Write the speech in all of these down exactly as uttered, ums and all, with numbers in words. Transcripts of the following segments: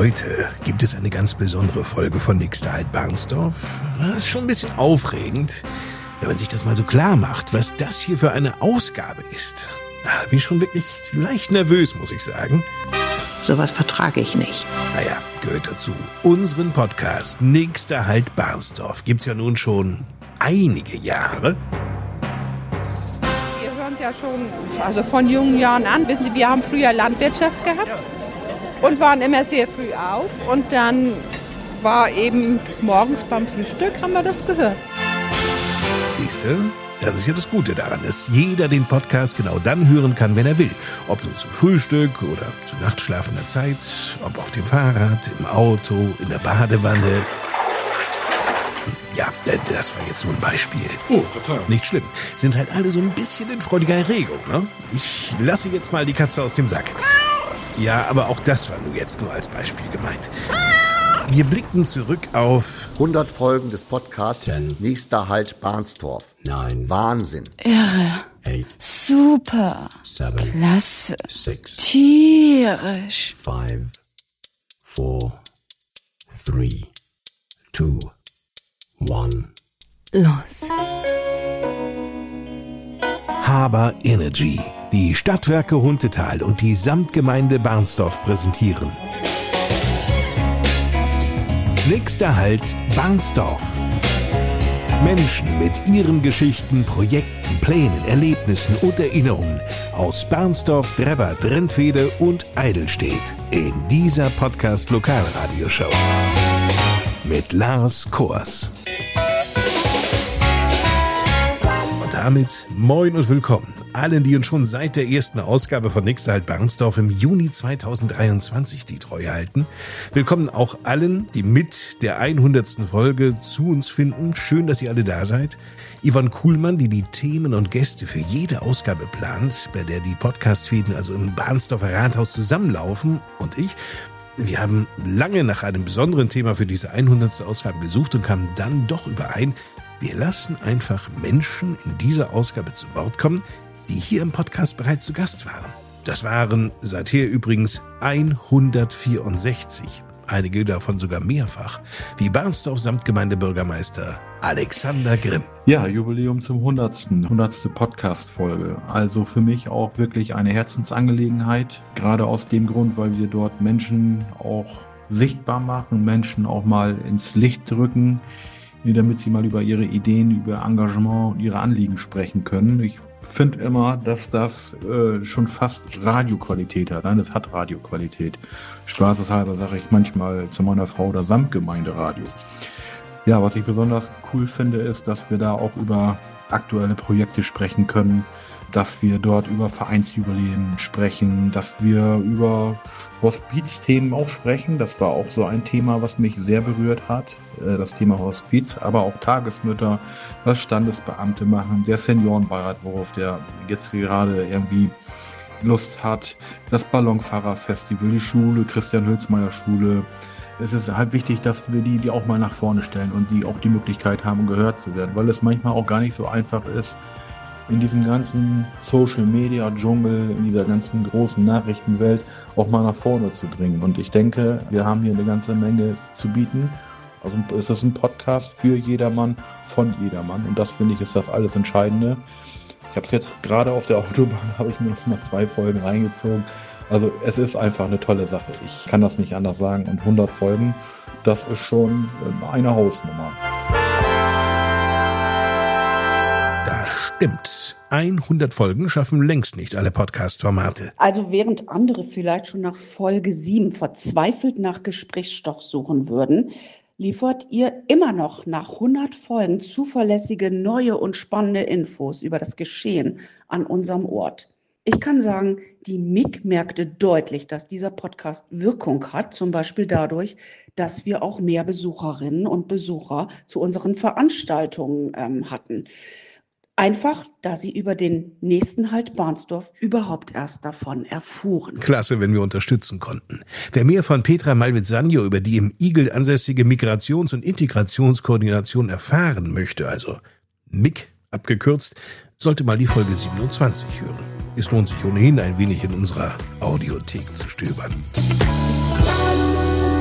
Heute gibt es eine ganz besondere Folge von Nix Halt Barnsdorf. Das ist schon ein bisschen aufregend, wenn man sich das mal so klar macht, was das hier für eine Ausgabe ist. Da bin ich schon wirklich leicht nervös, muss ich sagen. Sowas vertrage ich nicht. Naja, gehört dazu. Unseren Podcast Nix Halt Barnsdorf gibt's ja nun schon einige Jahre. Wir hören es ja schon also von jungen Jahren an. Wissen Sie, wir haben früher Landwirtschaft gehabt und waren immer sehr früh auf. Und dann war eben morgens beim Frühstück, haben wir das gehört. Siehst du? Das ist ja das Gute daran, dass jeder den Podcast genau dann hören kann, wenn er will. Ob nun zum Frühstück oder zu nachtschlafender Zeit, ob auf dem Fahrrad, im Auto, in der Badewanne. Ja, das war jetzt nur ein Beispiel. Oh, Verzeihung. Nicht schlimm. Sind halt alle so ein bisschen in freudiger Erregung, ne? Ich lasse jetzt mal die Katze aus dem Sack. Ja, aber auch das war nur jetzt nur als Beispiel gemeint. Wir blicken zurück auf hundert Folgen des Podcasts Nächster Halt Barnsdorf. Nine. Wahnsinn. Irre. Eight. Super. Seven. Klasse. Six. Tierisch. Five. Four. Three. Two. One. Los. Haber Energy, die Stadtwerke Huntetal und die Samtgemeinde Barnsdorf präsentieren. Nächster Halt Barnsdorf. Menschen mit ihren Geschichten, Projekten, Plänen, Erlebnissen und Erinnerungen aus Barnsdorf, Drebber, Drentwede und Eidelstedt in dieser Podcast-Lokalradioshow mit Lars Kors. Und damit moin und willkommen allen, die uns schon seit der ersten Ausgabe von Nix Halt Barnsdorf im Juni zweitausenddreiundzwanzig die Treue halten. Willkommen auch allen, die mit der hundertsten Folge zu uns finden. Schön, dass ihr alle da seid. Yvonne Kuhlmann, die die Themen und Gäste für jede Ausgabe plant, bei der die Podcast-Fäden also im Barnsdorfer Rathaus zusammenlaufen. Und ich, wir haben lange nach einem besonderen Thema für diese hundertste Ausgabe gesucht und kamen dann doch überein, wir lassen einfach Menschen in dieser Ausgabe zu Wort kommen, die hier im Podcast bereits zu Gast waren. Das waren seither übrigens hundertvierundsechzig, einige davon sogar mehrfach, wie Barnsdorf Samtgemeindebürgermeister Alexander Grimm. Ja, Jubiläum zum hundertsten. hundertste Podcast-Folge. Also für mich auch wirklich eine Herzensangelegenheit, gerade aus dem Grund, weil wir dort Menschen auch sichtbar machen, Menschen auch mal ins Licht drücken, damit sie mal über ihre Ideen, über Engagement und ihre Anliegen sprechen können. Ich finde immer, dass das äh, schon fast Radioqualität hat. Nein, das hat Radioqualität. Spaßeshalber sage ich manchmal zu meiner Frau das Samtgemeinderadio. Ja, was ich besonders cool finde, ist, dass wir da auch über aktuelle Projekte sprechen können, dass wir dort über Vereinsjubiläen sprechen, dass wir über Hospizthemen auch sprechen. Das war auch so ein Thema, was mich sehr berührt hat, das Thema Hospiz, aber auch Tagesmütter, was Standesbeamte machen, der Seniorenbeirat, worauf der jetzt gerade irgendwie Lust hat, das Ballonfahrerfestival, die Schule, Christian-Hülsmeyer-Schule. Es ist halt wichtig, dass wir die, die auch mal nach vorne stellen und die auch die Möglichkeit haben, gehört zu werden, weil es manchmal auch gar nicht so einfach ist, in diesem ganzen Social-Media-Dschungel, in dieser ganzen großen Nachrichtenwelt auch mal nach vorne zu dringen. Und ich denke, wir haben hier eine ganze Menge zu bieten. Also es ist ein Podcast für jedermann, von jedermann. Und das, finde ich, ist das alles Entscheidende. Ich habe es jetzt gerade auf der Autobahn, habe ich mir noch mal zwei Folgen reingezogen. Also es ist einfach eine tolle Sache. Ich kann das nicht anders sagen. Und hundert Folgen, das ist schon eine Hausnummer. Das stimmt. hundert Folgen schaffen längst nicht alle Podcast-Formate. Also während andere vielleicht schon nach Folge sieben verzweifelt nach Gesprächsstoff suchen würden, liefert ihr immer noch nach hundert Folgen zuverlässige, neue und spannende Infos über das Geschehen an unserem Ort. Ich kann sagen, die M I G merkte deutlich, dass dieser Podcast Wirkung hat, zum Beispiel dadurch, dass wir auch mehr Besucherinnen und Besucher zu unseren Veranstaltungen ähm, hatten. Einfach, da sie über den nächsten Halt Barnsdorf überhaupt erst davon erfuhren. Klasse, wenn wir unterstützen konnten. Wer mehr von Petra Malvezanjo über die im Igel ansässige Migrations- und Integrationskoordination erfahren möchte, also M I G abgekürzt, sollte mal die Folge siebenundzwanzig hören. Es lohnt sich ohnehin ein wenig in unserer Audiothek zu stöbern.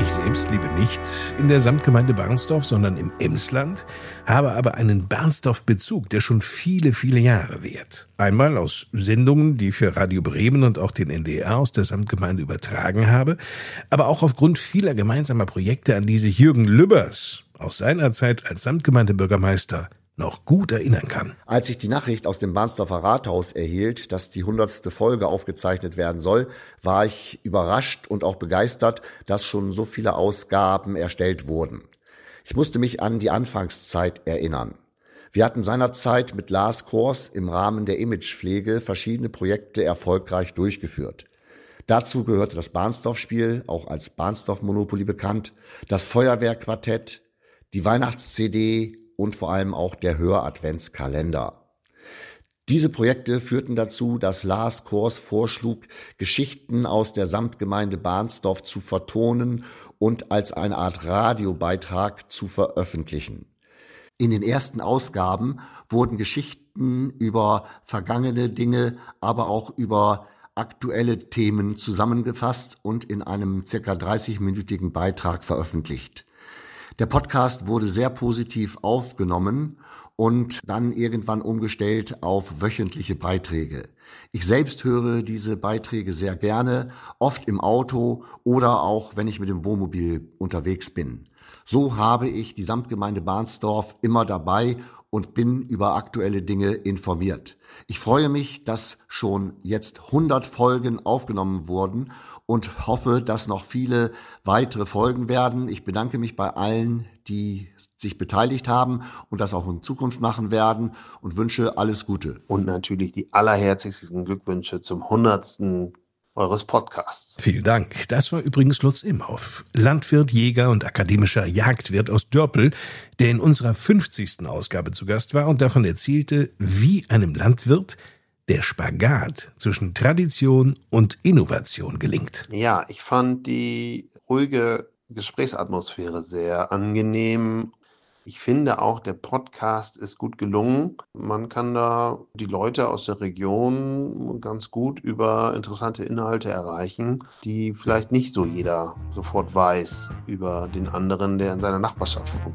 Ich selbst lebe nicht in der Samtgemeinde Barnsdorf, sondern im Emsland, habe aber einen Barnsdorf-Bezug, der schon viele, viele Jahre währt. Einmal aus Sendungen, die ich für Radio Bremen und auch den N D R aus der Samtgemeinde übertragen habe, aber auch aufgrund vieler gemeinsamer Projekte, an die sich Jürgen Lübbers aus seiner Zeit als Samtgemeindebürgermeister noch gut erinnern kann. Als ich die Nachricht aus dem Barnsdorfer Rathaus erhielt, dass die hundertste Folge aufgezeichnet werden soll, war ich überrascht und auch begeistert, dass schon so viele Ausgaben erstellt wurden. Ich musste mich an die Anfangszeit erinnern. Wir hatten seinerzeit mit Lars Kors im Rahmen der Imagepflege verschiedene Projekte erfolgreich durchgeführt. Dazu gehörte das Barnsdorf-Spiel, auch als Barnsdorf-Monopoly bekannt, das Feuerwehrquartett, die Weihnachts-C D und vor allem auch der Hör-Adventskalender. Diese Projekte führten dazu, dass Lars Kors vorschlug, Geschichten aus der Samtgemeinde Barnsdorf zu vertonen und als eine Art Radiobeitrag zu veröffentlichen. In den ersten Ausgaben wurden Geschichten über vergangene Dinge, aber auch über aktuelle Themen zusammengefasst und in einem circa dreißig-minütigen Beitrag veröffentlicht. Der Podcast wurde sehr positiv aufgenommen und dann irgendwann umgestellt auf wöchentliche Beiträge. Ich selbst höre diese Beiträge sehr gerne, oft im Auto oder auch, wenn ich mit dem Wohnmobil unterwegs bin. So habe ich die Samtgemeinde Barnsdorf immer dabei und bin über aktuelle Dinge informiert. Ich freue mich, dass schon jetzt hundert Folgen aufgenommen wurden und hoffe, dass noch viele weitere folgen werden. Ich bedanke mich bei allen, die sich beteiligt haben und das auch in Zukunft machen werden und wünsche alles Gute. Und natürlich die allerherzlichsten Glückwünsche zum hundertsten eures Podcasts. Vielen Dank. Das war übrigens Lutz Imhoff, Landwirt, Jäger und akademischer Jagdwirt aus Dörpel, der in unserer fünfzigsten Ausgabe zu Gast war und davon erzählte, wie einem Landwirt der Spagat zwischen Tradition und Innovation gelingt. Ja, ich fand die ruhige Gesprächsatmosphäre sehr angenehm. Ich finde auch, der Podcast ist gut gelungen. Man kann da die Leute aus der Region ganz gut über interessante Inhalte erreichen, die vielleicht nicht so jeder sofort weiß über den anderen, der in seiner Nachbarschaft wohnt.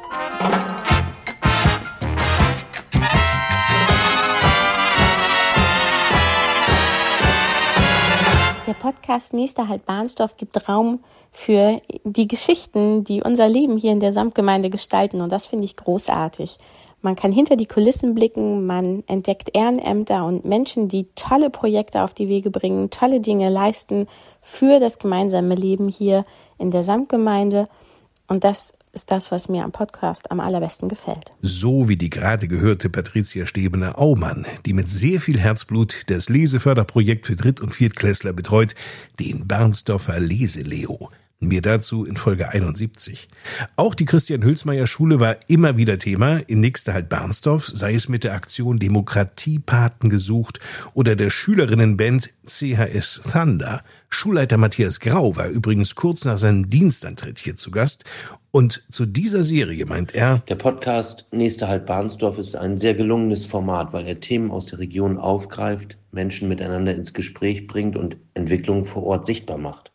Der Podcast Nächster Halt Barnsdorf gibt Raum für die Geschichten, die unser Leben hier in der Samtgemeinde gestalten. Und das finde ich großartig. Man kann hinter die Kulissen blicken, man entdeckt Ehrenämter und Menschen, die tolle Projekte auf die Wege bringen, tolle Dinge leisten für das gemeinsame Leben hier in der Samtgemeinde. Und das ist das, was mir am Podcast am allerbesten gefällt. So wie die gerade gehörte Patricia Stebener-Aumann, die mit sehr viel Herzblut das Leseförderprojekt für Dritt- und Viertklässler betreut, den Barnsdorfer Leseleo. Mehr dazu in Folge einundsiebzig. Auch die Christian-Hülsmeyer-Schule war immer wieder Thema in Nächster Halt Barnsdorf, sei es mit der Aktion Demokratiepaten gesucht oder der Schülerinnenband C H S Thunder. Schulleiter Matthias Grau war übrigens kurz nach seinem Dienstantritt hier zu Gast. Und zu dieser Serie meint er: Der Podcast Nächster Halt Barnsdorf ist ein sehr gelungenes Format, weil er Themen aus der Region aufgreift, Menschen miteinander ins Gespräch bringt und Entwicklungen vor Ort sichtbar macht.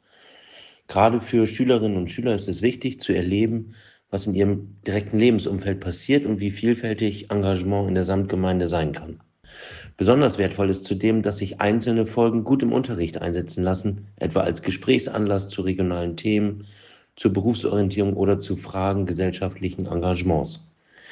Gerade für Schülerinnen und Schüler ist es wichtig zu erleben, was in ihrem direkten Lebensumfeld passiert und wie vielfältig Engagement in der Samtgemeinde sein kann. Besonders wertvoll ist zudem, dass sich einzelne Folgen gut im Unterricht einsetzen lassen, etwa als Gesprächsanlass zu regionalen Themen, zur Berufsorientierung oder zu Fragen gesellschaftlichen Engagements.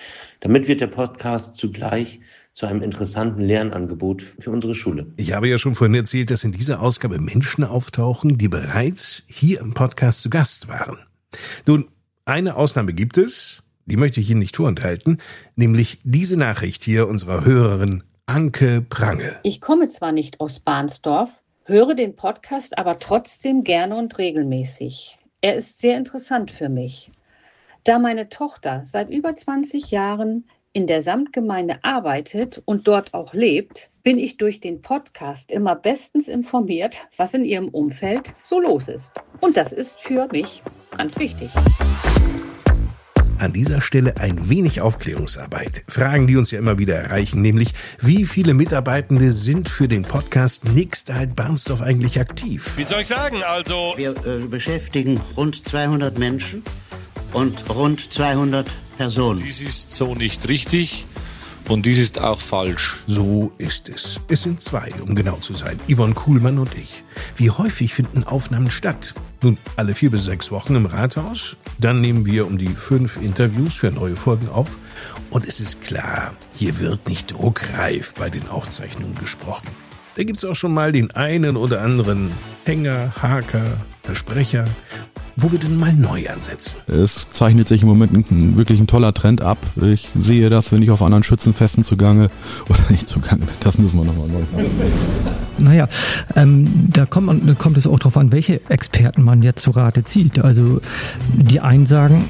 Damit wird der Podcast zugleich zu einem interessanten Lernangebot für unsere Schule. Ich habe ja schon vorhin erzählt, dass in dieser Ausgabe Menschen auftauchen, die bereits hier im Podcast zu Gast waren. Nun, eine Ausnahme gibt es, die möchte ich Ihnen nicht vorenthalten, nämlich diese Nachricht hier unserer Hörerin Anke Prange. Ich komme zwar nicht aus Barnsdorf, höre den Podcast aber trotzdem gerne und regelmäßig. Er ist sehr interessant für mich. Da meine Tochter seit über zwanzig Jahren in der Samtgemeinde arbeitet und dort auch lebt, bin ich durch den Podcast immer bestens informiert, was in ihrem Umfeld so los ist. Und das ist für mich ganz wichtig. An dieser Stelle ein wenig Aufklärungsarbeit. Fragen, die uns ja immer wieder erreichen, nämlich wie viele Mitarbeitende sind für den Podcast Nächster Halt Barnsdorf eigentlich aktiv? Wie soll ich sagen, also... Wir äh, beschäftigen rund zweihundert Menschen und rund zweihundert Personen. Dies ist so nicht richtig. Und dies ist auch falsch. So ist es. Es sind zwei, um genau zu sein. Yvonne Kuhlmann und ich. Wie häufig finden Aufnahmen statt? Nun, alle vier bis sechs Wochen im Rathaus. Dann nehmen wir um die fünf Interviews für neue Folgen auf. Und es ist klar, hier wird nicht druckreif bei den Aufzeichnungen gesprochen. Da gibt's auch schon mal den einen oder anderen Hänger, Haker, Versprecher. Wo wir denn mal neu ansetzen? Es zeichnet sich im Moment ein, wirklich ein toller Trend ab. Ich sehe das, wenn ich auf anderen Schützenfesten zugange oder nicht zugange bin. Das müssen wir nochmal neu machen. Naja, ähm, da kommt, man, kommt es auch darauf an, welche Experten man jetzt zu Rate zieht. Also die einen sagen,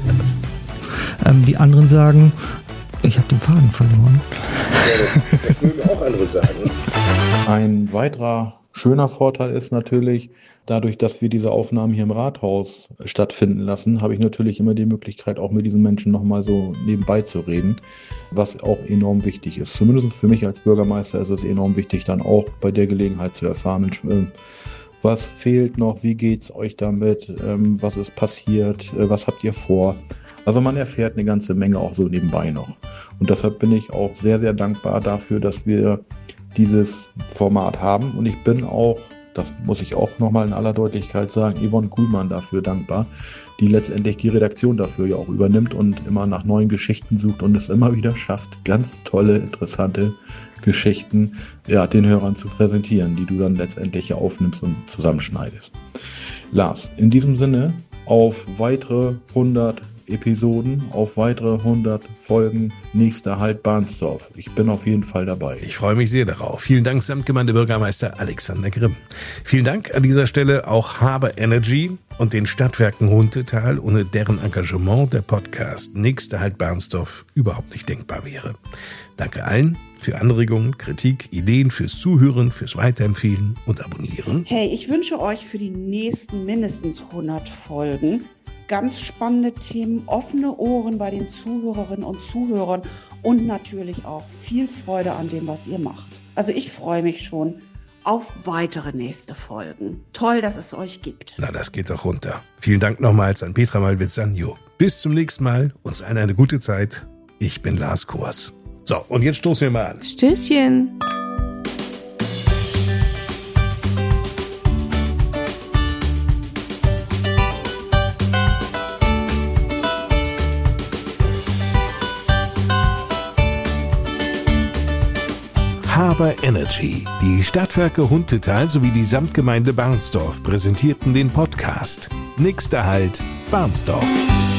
ähm, die anderen sagen, ich habe den Faden verloren. Ja, das würden auch andere sagen. Ein weiterer schöner Vorteil ist natürlich, dadurch, dass wir diese Aufnahmen hier im Rathaus stattfinden lassen, habe ich natürlich immer die Möglichkeit, auch mit diesen Menschen nochmal so nebenbei zu reden, was auch enorm wichtig ist. Zumindest für mich als Bürgermeister ist es enorm wichtig, dann auch bei der Gelegenheit zu erfahren, Mensch, was fehlt noch, wie geht's euch damit, was ist passiert, was habt ihr vor? Also man erfährt eine ganze Menge auch so nebenbei noch. Und deshalb bin ich auch sehr, sehr dankbar dafür, dass wir dieses Format haben. Und ich bin auch, das muss ich auch nochmal in aller Deutlichkeit sagen, Yvonne Kuhlmann dafür dankbar, die letztendlich die Redaktion dafür ja auch übernimmt und immer nach neuen Geschichten sucht und es immer wieder schafft, ganz tolle, interessante Geschichten ja, den Hörern zu präsentieren, die du dann letztendlich aufnimmst und zusammenschneidest. Lars, in diesem Sinne auf weitere hundert Episoden, auf weitere hundert Folgen Nächster Halt Barnsdorf. Ich bin auf jeden Fall dabei. Ich freue mich sehr darauf. Vielen Dank, Samtgemeindebürgermeister Alexander Grimm. Vielen Dank an dieser Stelle auch Haber Energy und den Stadtwerken Huntetal, ohne deren Engagement der Podcast Nächster Halt Barnsdorf überhaupt nicht denkbar wäre. Danke allen für Anregungen, Kritik, Ideen, fürs Zuhören, fürs Weiterempfehlen und Abonnieren. Hey, ich wünsche euch für die nächsten mindestens hundert Folgen ganz spannende Themen, offene Ohren bei den Zuhörerinnen und Zuhörern und natürlich auch viel Freude an dem, was ihr macht. Also ich freue mich schon auf weitere nächste Folgen. Toll, dass es euch gibt. Na, das geht doch runter. Vielen Dank nochmals an Petra Malwitz-Sanjo. Bis zum nächsten Mal. Uns allen eine gute Zeit. Ich bin Lars Kors. So, und jetzt stoßen wir mal an. Stößchen. Haber Energy, die Stadtwerke Huntetal sowie die Samtgemeinde Barnsdorf präsentierten den Podcast Nächster Halt Barnsdorf.